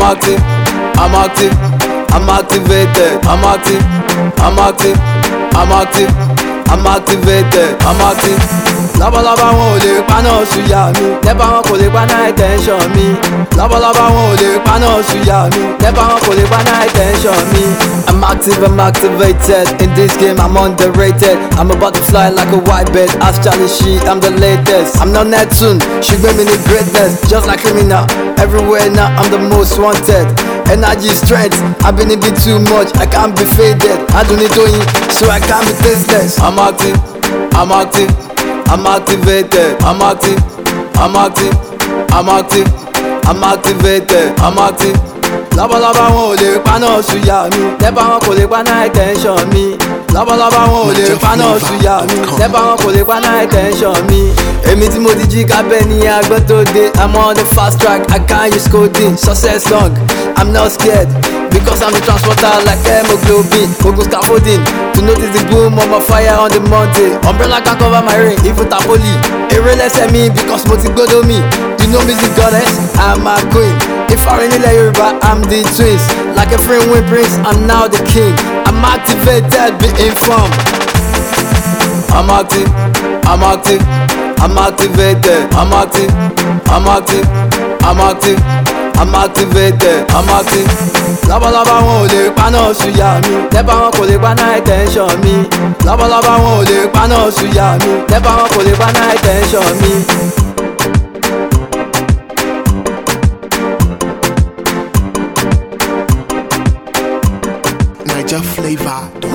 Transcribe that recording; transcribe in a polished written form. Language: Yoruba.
active, I'm active, I'm activated. I'm active, I'm active, I'm active, I'm activated. I'm active. Lọ́bọ̀lọ́bọ̀ wọn ò lè paná ṣùyà mi, lẹ́bà wọn kò lè paná attention mi. Lọ́bọ̀lọ́bọ̀ wọn ò lè paná ṣùyà mi, lẹ́bà wọn kò lè paná attention mi. I'm active, I'm activated. In this game I'm underrated. I'm about to fly like a white bird. Ask Charlie Sheen, I'm the latest. I'm not Neptune, she made me the greatness. Just like criminal, everywhere now I'm the most wanted. Energy, strength, I've been a bit too much. I can't be faded. I don't need to eat, so I can't be tasteless. I'm active, I'm active, I'm activated. I'm active, I'm active, I'm active, I'm activated. I'm active. Lọ́bọ̀lọ́bọ̀ wọn ò lè paná ṣùyà mi, lẹ́bà wọn kò lè paná attention mi. Lọ́bọ̀lọ́bọ̀ wọn ò lè paná ṣùyà mi, lẹ́bà wọn kò lè paná attention mi. Èmi tí mo ti jí kábẹ́ ní agbẹ́ tó dé. I'm on the fast track, I can't use codeine. Success long, I'm not scared, because I'm the transporter like hemoglobin. Ogun scaffolding, to notice the boom of my fire on the mountain. Umbrella can cover my rain, even tapoli. Eré lẹ́sẹ̀ mi because mo ti gbódò mi. You know me the goddess, I'm a queen. If I really let Yoruba, I'm the twins. Like a free win prince, I'm now the king. I'm activated, be informed. I'm active, I'm active, I'm activated. I'm active, I'm active, I'm active, I'm activated. I'm active. Lọ́bọ̀lọ́bọ̀ wọn ò lè paná ṣùyà mi, lẹ́bà wọn kò lè paná attention mi. Lọ́bọ̀lọ́bọ̀ wọn ò lè paná ṣùyà mi, lẹ́bà wọn kò lè paná attention mi. NigerFlavor.com